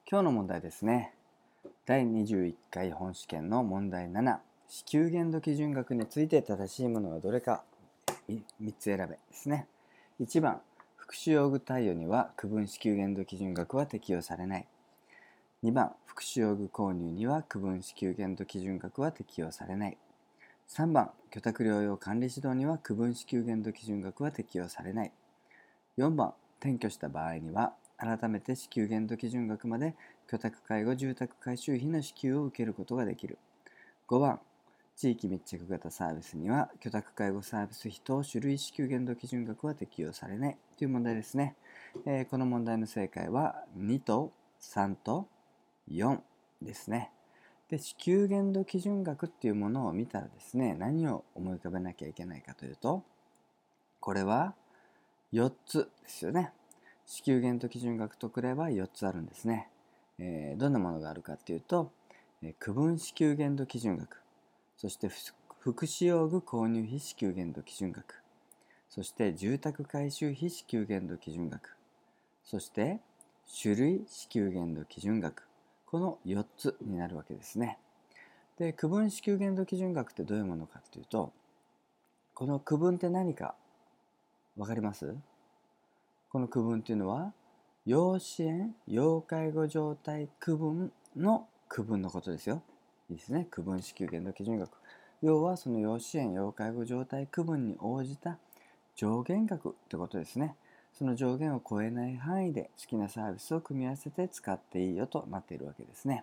今日の問題ですね。第21回本試験の問題7、支給限度基準額について正しいものはどれか3つ選べですね。1番、福祉用具貸与には区分支給限度基準額は適用されない。2番、福祉用具購入には区分支給限度基準額は適用されない。3番、居宅療養管理指導には区分支給限度基準額は適用されない。4番、転居した場合には改めて支給限度基準額まで居宅介護住宅改修費の支給を受けることができる。5番、地域密着型サービスには居宅介護サービス費等種類支給限度基準額は適用されないという問題ですね。この問題の正解は2と3と4ですね。で、支給限度基準額っていうものを見たらですね、何を思い浮かべなきゃいけないかというと、これは4つですよね。支給限度基準額とくれば4つあるんですね。どんなものがあるかっていうと、区分支給限度基準額、そして福祉用具購入費支給限度基準額、そして住宅改修費支給限度基準額、そして種類支給限度基準額、この4つになるわけですね。で、区分支給限度基準額ってどういうものかっていうと、この区分って何か分かります？この区分っていうのは、要支援・要介護状態区分の区分のことですよ。いいですね。区分支給限度基準額。要はその要支援・要介護状態区分に応じた上限額ってことですね。その上限を超えない範囲で好きなサービスを組み合わせて使っていいよとなっているわけですね。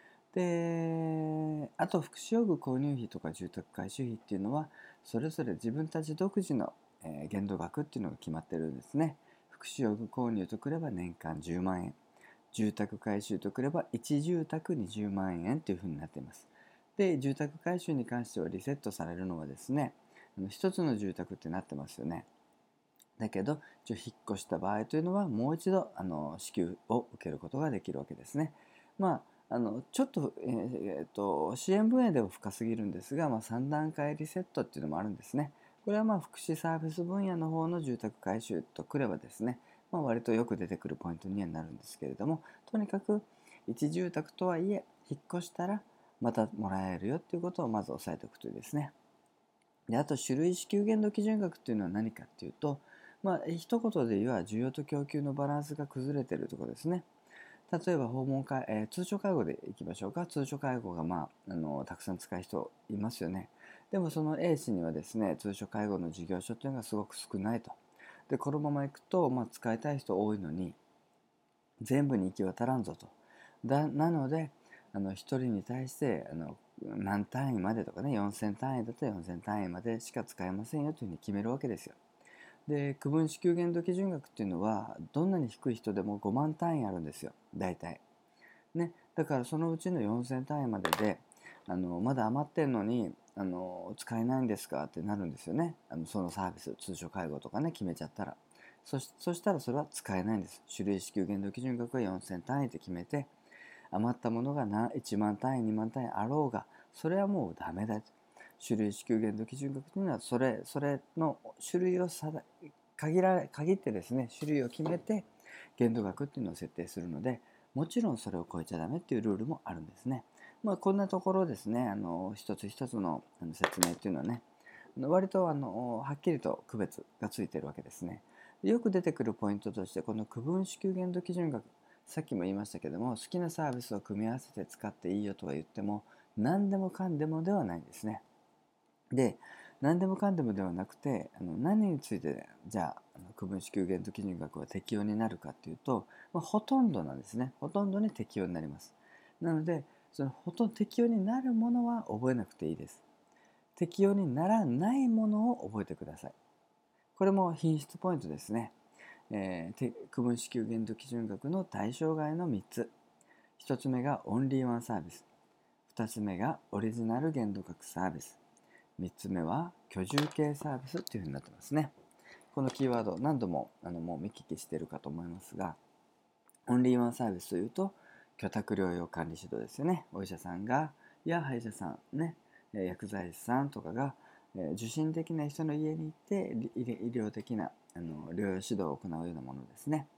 で、あと福祉用具購入費とか住宅改修費っていうのは、それぞれ自分たち独自の限度額っていうのが決まってるんですね。福祉用具購入とくれば年間10万円。住宅改修とくれば1住宅20万円というふうになっています。で、住宅改修に関してはリセットされるのはですね、一つの住宅ってなってますよね。だけど、引っ越した場合というのはもう一度支給を受けることができるわけですね。ちょっと、支援分野では深すぎるんですが、3段階リセットっていうのもあるんですね。これは福祉サービス分野の方の住宅改修とくればですね、割とよく出てくるポイントにはなるんですけれども、とにかく一住宅とはいえ引っ越したらまたもらえるよっていうことをまず押さえておくといいですね。で、あと種類支給限度基準額っていうのは何かっていうと、一言で言えば需要と供給のバランスが崩れているところですね。例えば訪問介、通所介護でいきましょうか。通所介護が、たくさん使う人いますよね。でもその A 氏にはですね、通所介護の事業所というのがすごく少ないと。で、このままいくと、使いたい人多いのに、全部に行き渡らんぞと。なので、1人に対して何単位までとかね、4000単位だと4000単位までしか使えませんよというふうに決めるわけですよ。で、区分支給限度基準額っていうのはどんなに低い人でも5万単位あるんですよ、大体ね。だからそのうちの4000単位まででまだ余ってんのに使えないんですかってなるんですよね。そのサービス、通所介護とかね、決めちゃったらそしたらそれは使えないんです。種類支給限度基準額は4000単位って決めて、余ったものが1万単位2万単位あろうがそれはもうダメだ。種類支給限度基準額というのはそれの種類を限ってですね、種類を決めて限度額っていうのを設定するので、もちろんそれを超えちゃダメっていうルールもあるんですね。こんなところですね、一つ一つの説明っていうのはね、割とはっきりと区別がついているわけですね。よく出てくるポイントとして、この区分支給限度基準額、さっきも言いましたけども、好きなサービスを組み合わせて使っていいよとは言っても、何でもかんでもではないんですね。で、何でもかんでもではなくて、何についてじゃあ区分支給限度基準額は適用になるかっていうと、ほとんどなんですね。ほとんどに適用になります。なので、そのほとんど適用になるものは覚えなくていいです。適用にならないものを覚えてください。これも品質ポイントですね。区分支給限度基準額の対象外の3つ。1つ目がオンリーワンサービス。2つ目がオリジナル限度額サービス。3つ目は居住系サービスというふうになってますね。このキーワード何度ももう見聞きしているかと思いますが、オンリーワンサービスというと居宅療養管理指導ですよね。お医者さんや歯医者さんね、薬剤師さんとかが受診できない人の家に行って医療的な療養指導を行うようなものですね。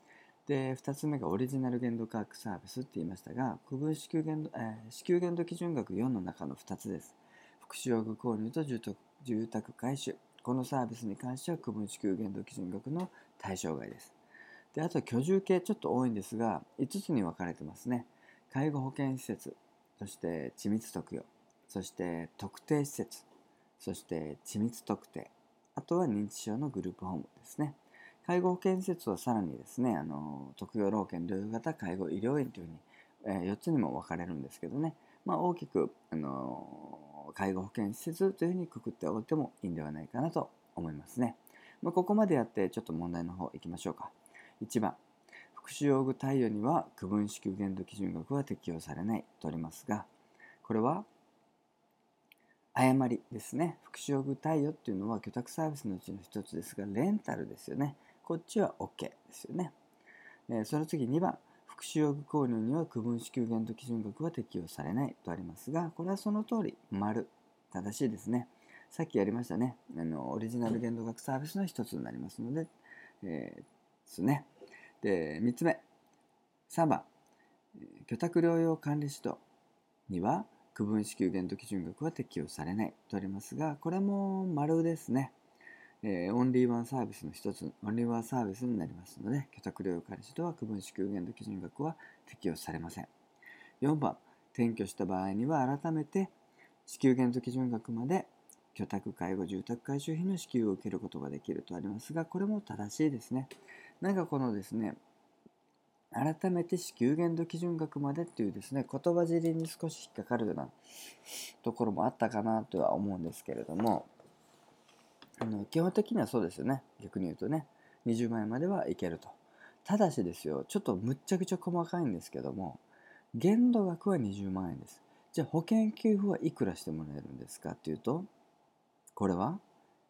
で、2つ目がオリジナル限度価格サービスって言いましたが、区分支給限度、支給限度基準額4の中の2つです。福祉用具購入と住宅改修。このサービスに関しては区分支給限度基準額の対象外です。で、あと居住系ちょっと多いんですが、5つに分かれてますね。介護保険施設、そして緻密特養、そして特定施設、そして緻密特定、あとは認知症のグループホームですね。介護保険施設はさらにですね、特養老犬療養型介護医療院というふうに、4つにも分かれるんですけどね、大きく、介護保険施設というふうにくくっておいてもいいんではないかなと思いますね。ここまでやってちょっと問題の方いきましょうか。1番、福祉用具貸与には区分支給限度基準額は適用されないとありますが、これは誤りですね。福祉用具貸与っていうのは居宅サービスのうちの一つですが、レンタルですよね。こっちは OK ですよね。その次2番、福祉用具購入には区分支給限度基準額は適用されないとありますが、これはその通り、丸、正しいですね。さっきやりましたね。オリジナル限度額サービスの一つになりますので、ですね。で、3つ目、3番、居宅療養管理指導には区分支給限度基準額は適用されないとありますが、これも丸ですね。オンリーワンサービスの一つ、オンリーワンサービスになりますので、居宅療養管理士とは区分支給限度基準額は適用されません。4番、転居した場合には改めて支給限度基準額まで居宅介護住宅改修費の支給を受けることができるとありますが、これも正しいですね。なんかこのですね、改めて支給限度基準額までっていうですね、言葉尻に少し引っかかるようなところもあったかなとは思うんですけれども、基本的にはそうですよね。逆に言うとね、20万円まではいけると。ただしですよ、ちょっとむっちゃくちゃ細かいんですけども、限度額は20万円です。じゃあ保険給付はいくらしてもらえるんですかっていうと、これは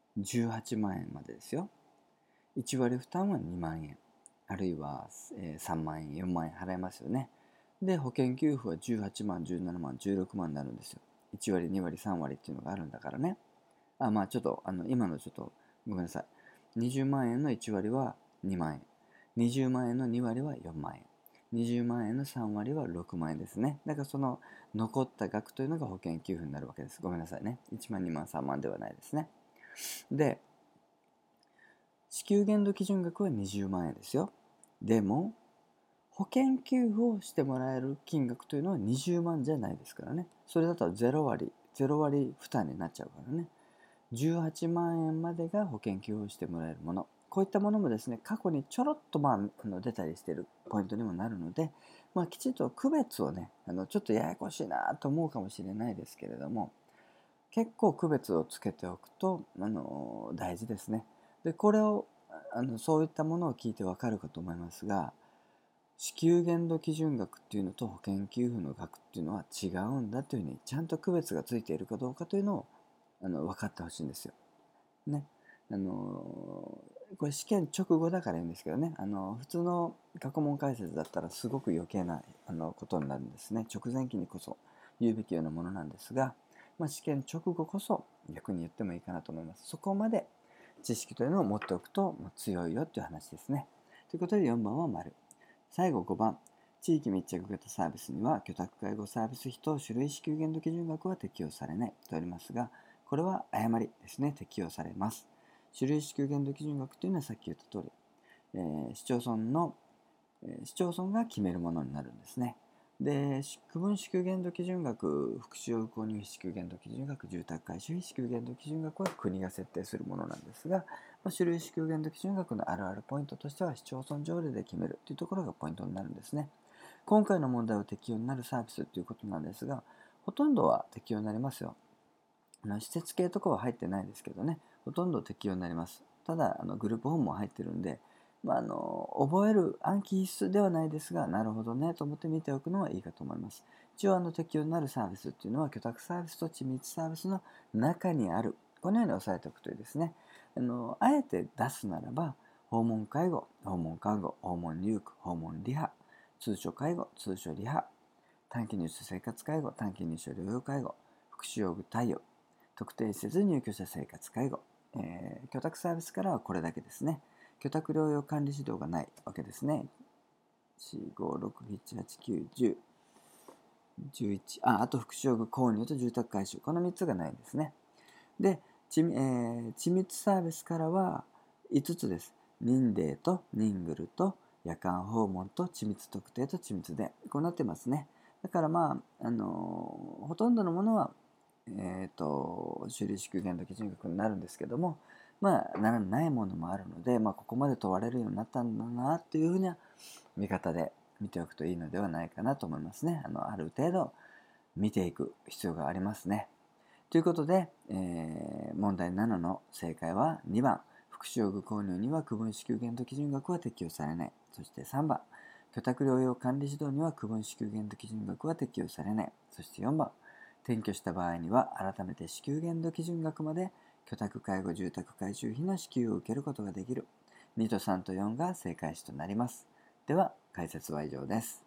18万円までですよ。1割負担は2万円。あるいは、3万円、4万円払えますよね。で、保険給付は18万、17万、16万になるんですよ。1割、2割、3割っていうのがあるんだからね。ちょっと、今のちょっと、ごめんなさい。20万円の1割は2万円。20万円の2割は4万円。20万円の3割は6万円ですね。だからその残った額というのが保険給付になるわけです。ごめんなさいね。1万、2万、3万ではないですね。で、支給限度基準額は20万円ですよ。でも、保険給付をしてもらえる金額というのは20万じゃないですからね。それだと0割負担になっちゃうからね。18万円までが保険給付をしてもらえるもの。こういったものもですね、過去にちょろっと出たりしているポイントにもなるので、きちんと区別をね、ちょっとややこしいなと思うかもしれないですけれども、結構区別をつけておくと、大事ですね。で、これを、そういったものを聞いてわかるかと思いますが、支給限度基準額っていうのと保険給付の額っていうのは違うんだというふうにちゃんと区別がついているかどうかというのを分かってほしいんですよ。ね。これ試験直後だから言うんですけどね、普通の過去問解説だったらすごく余計なことになるんですね。直前期にこそ言うべきようなものなんですが、試験直後こそ逆に言ってもいいかなと思います。そこまで知識というのを持っておくと強いよっていう話ですね。ということで4番は丸。最後5番。地域密着型サービスには居宅介護サービス費と種類支給限度基準額は適用されないとありますが、これは誤りですね。適用されます。種類支給限度基準額というのはさっき言った通り、市町村が決めるものになるんですね。で、区分支給限度基準額、福祉用購入費支給限度基準額、住宅改修費支給限度基準額は国が設定するものなんですが、種類支給限度基準額のあるあるポイントとしては市町村条例で決めるというところがポイントになるんですね。今回の問題は適用になるサービスということなんですが、ほとんどは適用になりますよ。施設系とかは入ってないですけどね、ほとんど適用になります。ただ、グループホームも入ってるんで、覚える暗記必須ではないですが、なるほどねと思って見ておくのはいいかと思います。一応、適用になるサービスっていうのは、居宅サービスと緻密サービスの中にある。このように押さえておくといいですね。あえて出すならば、訪問介護、訪問看護、訪問入区、訪問リハ、通所介護、通所リハ、短期入所生活介護、短期入所療養介護、福祉用具貸与、特定施設入居者生活介護、居宅サービスからはこれだけですね。居宅療養管理指導がないわけですね。 4、5、6、7、8、9、10、11、あと福祉用具購入と住宅改修、この3つがないんですね。で、緻密サービスからは5つです。認デーと認グルと夜間訪問と緻密特定と緻密でこうなってますね。だからほとんどのものは、修理支給限度基準額になるんですけども、ならないものもあるので、ここまで問われるようになったんだなっていうふうな見方で見ておくといいのではないかなと思いますね。ある程度見ていく必要がありますね。ということで、問題7の正解は2番、福祉用具購入には区分支給限度基準額は適用されない。そして3番、居宅療養管理指導には区分支給限度基準額は適用されない。そして4番、転居した場合には改めて支給限度基準額まで居宅介護住宅改修費の支給を受けることができる。2と3と4が正解詞となります。では、解説は以上です。